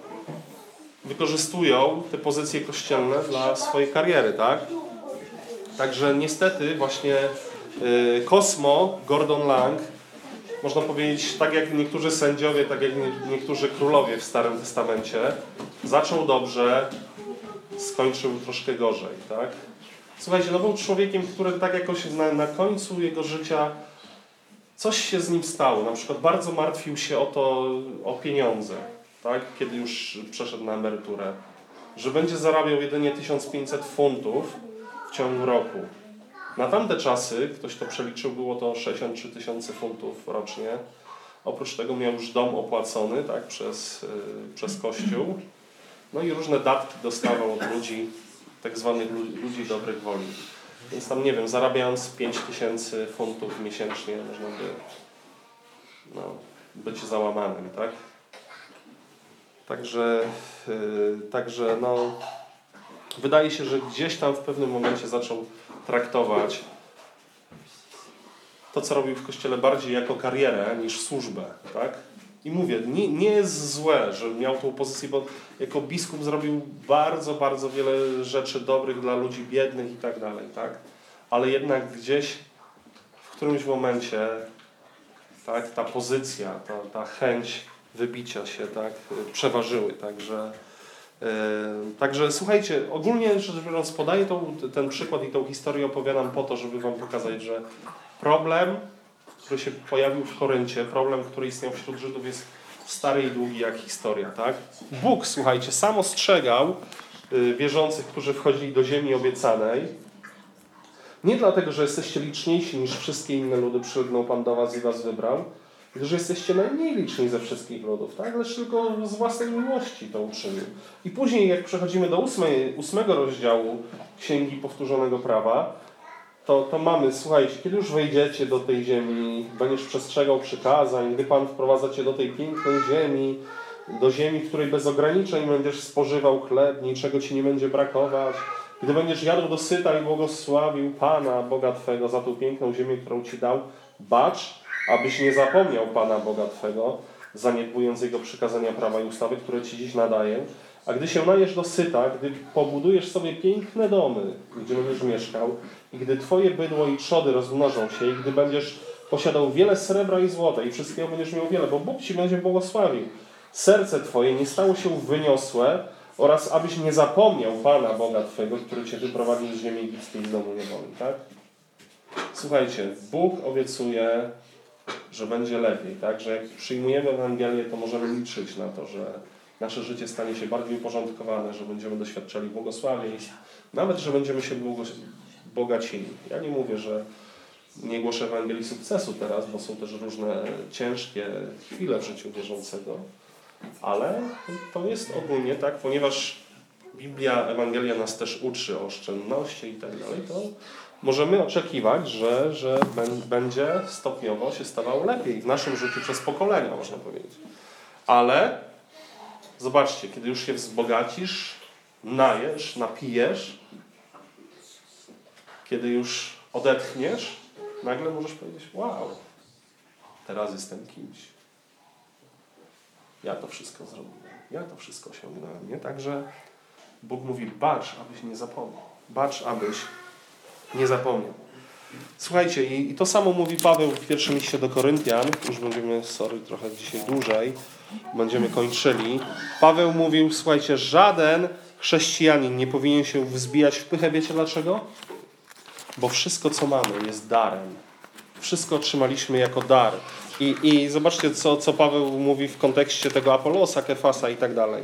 wykorzystują te pozycje kościelne dla swojej kariery, tak? Także niestety właśnie y, Cosmo Gordon Lang, można powiedzieć, tak jak niektórzy sędziowie, tak jak nie, niektórzy królowie w Starym Testamencie, zaczął dobrze, skończył troszkę gorzej, tak? Słuchajcie, no był człowiekiem, który tak jakoś na, na końcu jego życia coś się z nim stało. Na przykład bardzo martwił się o to, o pieniądze. Tak, kiedy już przeszedł na emeryturę, że będzie zarabiał jedynie tysiąc pięćset funtów w ciągu roku. Na tamte czasy, ktoś to przeliczył, było to sześćdziesiąt trzy tysiące funtów rocznie. Oprócz tego miał już dom opłacony, tak, przez, yy, przez Kościół. No i różne datki dostawał od ludzi, tak zwanych ludzi dobrych woli. Więc tam, nie wiem, zarabiając pięć tysięcy funtów miesięcznie, można by no, być załamanym, tak? Także, yy, także no, wydaje się, że gdzieś tam w pewnym momencie zaczął traktować to, co robił w Kościele, bardziej jako karierę niż służbę, tak? I mówię, nie, nie jest złe, że miał tą pozycję, bo jako biskup zrobił bardzo, bardzo wiele rzeczy dobrych dla ludzi biednych i tak dalej, tak? Ale jednak gdzieś w którymś momencie, tak, ta pozycja, ta, ta chęć wybicia się, tak, przeważyły, także yy, także słuchajcie, ogólnie rzecz biorąc, podaję tą, ten przykład i tą historię opowiadam po to, żeby wam pokazać, że problem, który się pojawił w Koryncie, problem, który istniał wśród Żydów, jest stary i długi jak historia, tak? Bóg, słuchajcie, sam ostrzegał yy, wierzących, którzy wchodzili do ziemi obiecanej. Nie dlatego, że jesteście liczniejsi niż wszystkie inne ludy, przylgnął Pan do was i was wybrał, tylko że jesteście najmniej liczni ze wszystkich ludów, tak? Lecz tylko z własnej miłości to uczynił. I później, jak przechodzimy do ósmej, ósmego rozdziału Księgi Powtórzonego Prawa, to, to mamy, słuchajcie, kiedy już wejdziecie do tej ziemi, będziesz przestrzegał przykazań, gdy Pan wprowadza cię do tej pięknej ziemi, do ziemi, w której bez ograniczeń będziesz spożywał chleb, niczego ci nie będzie brakować, gdy będziesz jadł dosyta i błogosławił Pana, Boga Twego, za tą piękną ziemię, którą Ci dał, bacz, abyś nie zapomniał Pana, Boga Twego, zaniedbując Jego przykazania, prawa i ustawy, które Ci dziś nadaję. A gdy się najesz dosyta, gdy pobudujesz sobie piękne domy, gdzie będziesz mieszkał, i gdy Twoje bydło i trzody rozmnożą się, i gdy będziesz posiadał wiele srebra i złota, i wszystkiego będziesz miał wiele, bo Bóg Ci będzie błogosławił. Serce Twoje nie stało się wyniosłe, oraz abyś nie zapomniał Pana, Boga Twego, który Cię wyprowadził z ziemi egipskiej z domu niewoli, tak? Słuchajcie, Bóg obiecuje, że będzie lepiej, tak? Że jak przyjmujemy Ewangelię, to możemy liczyć na to, że nasze życie stanie się bardziej uporządkowane, że będziemy doświadczali błogosławieństw, nawet, że będziemy się bogacili. Ja nie mówię, że nie głoszę Ewangelii sukcesu teraz, bo są też różne ciężkie chwile w życiu wierzącego, ale to jest ogólnie tak, ponieważ Biblia, Ewangelia nas też uczy o oszczędności i tak dalej, to możemy oczekiwać, że, że będzie stopniowo się stawało lepiej w naszym życiu przez pokolenia, można powiedzieć. Ale zobaczcie, kiedy już się wzbogacisz, najesz, napijesz, kiedy już odetchniesz, nagle możesz powiedzieć, wow, teraz jestem kimś. Ja to wszystko zrobiłem. Ja to wszystko osiągnąłem. Nie? Także Bóg mówi, bacz, abyś nie zapomniał. Bacz, abyś nie zapomniał. Słuchajcie, i, i to samo mówi Paweł w pierwszym liście do Koryntian. Już będziemy, sorry, trochę dzisiaj dłużej. Będziemy kończyli. Paweł mówił, słuchajcie, żaden chrześcijanin nie powinien się wzbijać w pychę. Wiecie dlaczego? Bo wszystko, co mamy, jest darem. Wszystko otrzymaliśmy jako dar. I, i zobaczcie, co, co Paweł mówi w kontekście tego Apolosa, Kefasa i tak dalej.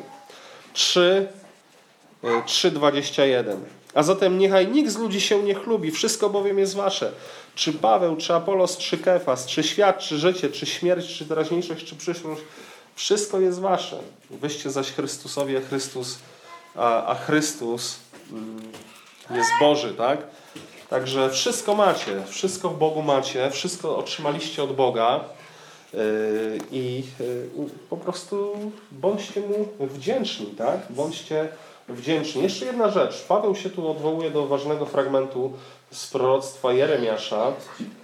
trzy, dwadzieścia jeden. A zatem niechaj nikt z ludzi się nie chlubi, wszystko bowiem jest wasze. Czy Paweł, czy Apolos, czy Kefas, czy świat, czy życie, czy śmierć, czy teraźniejszość, czy przyszłość, wszystko jest wasze. Wyście zaś Chrystusowi, a Chrystus, a, a Chrystus mm, jest Boży, tak? Także wszystko macie, wszystko w Bogu macie, wszystko otrzymaliście od Boga yy, i yy, po prostu bądźcie Mu wdzięczni, tak? Bądźcie wdzięczni. Jeszcze jedna rzecz. Paweł się tu odwołuje do ważnego fragmentu z proroctwa Jeremiasza.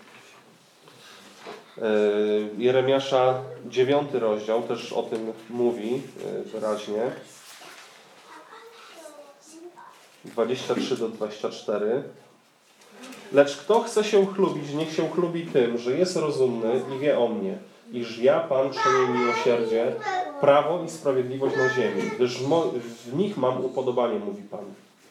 Yy, Jeremiasza dziewiąty rozdział też o tym mówi yy, wyraźnie. dwadzieścia trzy do dwudziestu czterech. Lecz kto chce się chlubić, niech się chlubi tym, że jest rozumny i wie o mnie, iż ja, Pan, czynię miłosierdzie, prawo i sprawiedliwość na ziemi, gdyż w nich mam upodobanie, mówi Pan.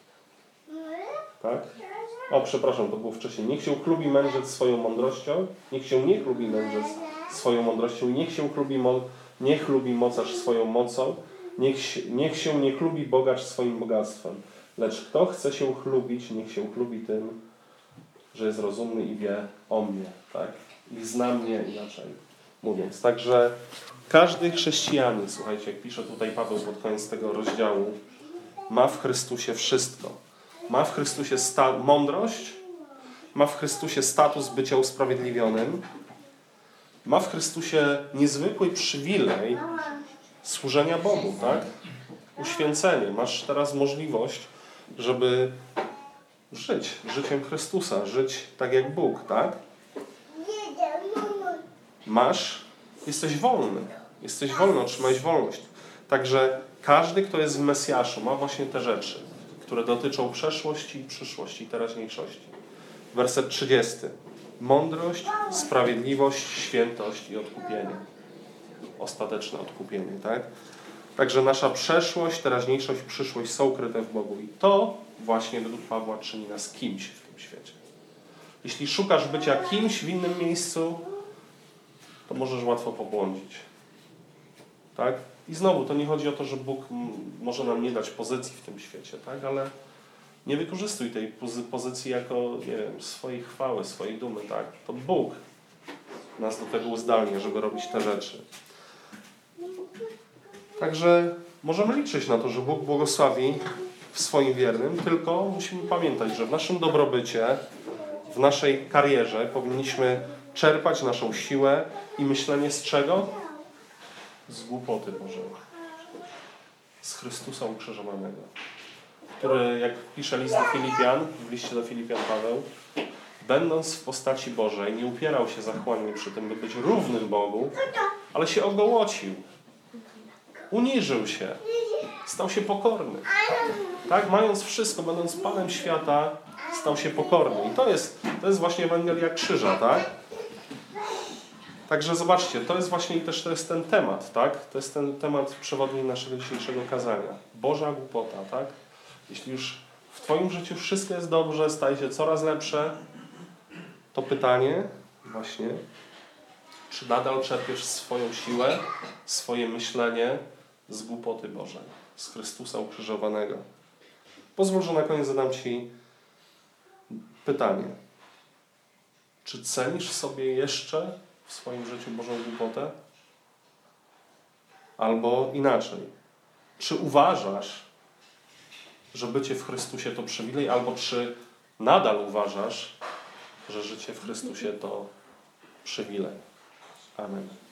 Tak? O, przepraszam, to było wcześniej. Niech się chlubi mędrzec swoją mądrością, niech się nie chlubi mędrzec swoją mądrością, niech się chlubi, mo- nie chlubi mocarz swoją mocą, niech, niech się nie chlubi bogacz swoim bogactwem. Lecz kto chce się chlubić, niech się chlubi tym, że jest rozumny i wie o mnie, tak? I zna mnie inaczej mówiąc. Także każdy chrześcijanin, słuchajcie, jak pisze tutaj Paweł pod koniec tego rozdziału, ma w Chrystusie wszystko. Ma w Chrystusie sta- mądrość, ma w Chrystusie status bycia usprawiedliwionym, ma w Chrystusie niezwykły przywilej służenia Bogu, tak? Uświęcenie. Masz teraz możliwość, żeby żyć życiem Chrystusa, żyć tak jak Bóg, tak? masz, jesteś wolny. Jesteś wolny, otrzymałeś wolność. Także każdy, kto jest w Mesjaszu, ma właśnie te rzeczy, które dotyczą przeszłości, przyszłości i teraźniejszości. Werset trzydziesty. Mądrość, sprawiedliwość, świętość i odkupienie. Ostateczne odkupienie, tak? Także nasza przeszłość, teraźniejszość, przyszłość są ukryte w Bogu. I to właśnie według Pawła czyni nas kimś w tym świecie. Jeśli szukasz bycia kimś w innym miejscu, to możesz łatwo pobłądzić. Tak? I znowu, to nie chodzi o to, że Bóg może nam nie dać pozycji w tym świecie, tak? Ale nie wykorzystuj tej pozycji jako, nie wiem, swojej chwały, swojej dumy, tak? To Bóg nas do tego uzdalnia, żeby robić te rzeczy. Także możemy liczyć na to, że Bóg błogosławi w swoim wiernym, tylko musimy pamiętać, że w naszym dobrobycie, w naszej karierze powinniśmy czerpać naszą siłę i myślenie z czego? Z głupoty Bożej. Z Chrystusa ukrzyżowanego. Który, jak pisze list do Filipian, w liście do Filipian Paweł, będąc w postaci Bożej, nie upierał się zachłannie przy tym, by być równym Bogu, ale się ogołocił. Uniżył się. Stał się pokorny. Tak? Mając wszystko, będąc Panem świata, stał się pokorny. I to jest, to jest właśnie Ewangelia Krzyża, tak? Także zobaczcie, to jest właśnie też to jest ten temat, tak? To jest ten temat przewodni naszego dzisiejszego kazania. Boża głupota, tak? Jeśli już w Twoim życiu wszystko jest dobrze, staje się coraz lepsze, to pytanie właśnie, czy nadal czerpiesz swoją siłę, swoje myślenie z głupoty Bożej, z Chrystusa ukrzyżowanego. Pozwól, że na koniec zadam Ci pytanie. Czy cenisz sobie jeszcze w swoim życiu Bożą głupotę? Albo inaczej. Czy uważasz, że bycie w Chrystusie to przywilej, albo czy nadal uważasz, że życie w Chrystusie to przywilej? Amen.